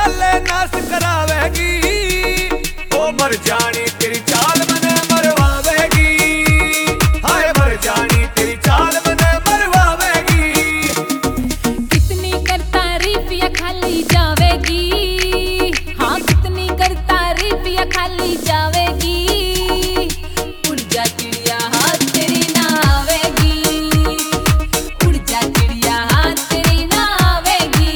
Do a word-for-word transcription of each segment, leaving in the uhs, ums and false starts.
चाले नास करावेगी। ओ मर जानी तेरी चाल मने मरवावेगी, हाय मर जानी तेरी चाल मने मरवावेगी। कितनी कर तारीफ या खाली जावेगी, हाँ कितनी कर तारीफ या खाली जावेगी। उड़ जा चिड़िया हाथ तेरी ना आवेगी, उड़ जा चिड़िया हाथ तेरी ना आवेगी।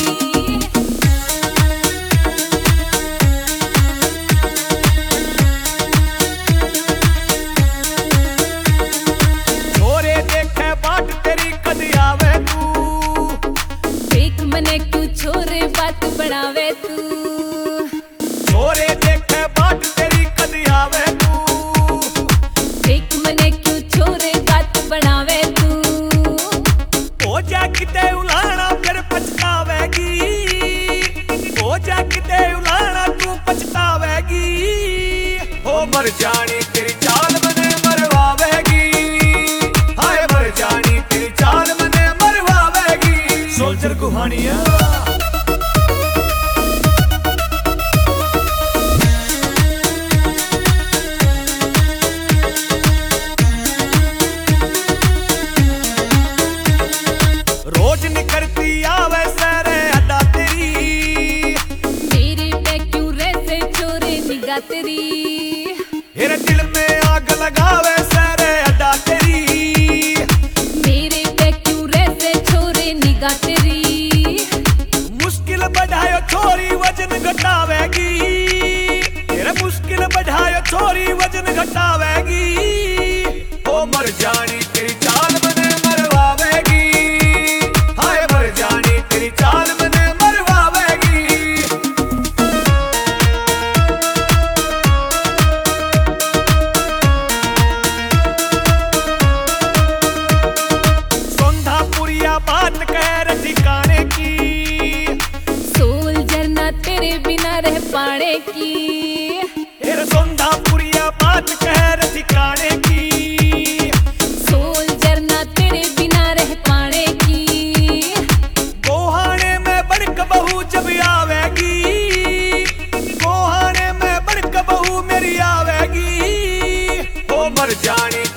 छोरे देखे बाट तेरी कदी आवे तू, देख मने तू छोरे बात बढ़ावे तू। छोरे देखे बाट तेरी कदी आवे तू, देख मने क्यों छोरे बात बढ़ावे तू। ओ जा किते उलाना फिर पछतावेगी, ओ जा किते उलाना तू पछतावेगी। ओ मर जानी तेरी चाल मने मरवावेगी, हाय मर जानी तेरी चाल मने मरवावेगी। सोल्जर गुहानिया रोज निकलती आवे सरे अड्डा तेरी, मेरे पे क्यों रहते छोरे निगाह तेरी। मेरे दिल में आग लगावे सरे अड्डा तेरी, मेरे पे क्यों रहते छोरे निगाह तेरी। मुश्किल बढ़ायो छोरी वजन घटावेगी, तेरे मुश्किल बढ़ायो छोरी वजन घटावेगी। ओ मर जानी तेरी चाल मने मरवावेगी, हाय मर जानी तेरी चाल मने मरवावेगी। सोंधापुरिया बात कह रही ठिकाने की, सोल्जर ना तेरे बिना रह पाने की। तेरे सोंधापुरिया बात कह रही ठिकाने की, सोल्जर ना तेरे बिना रह पाने की। गोहाने में बड़क बहू जब आवेगी, गोहाने में बड़क बहू मेरी आवेगी। ओ मर जानी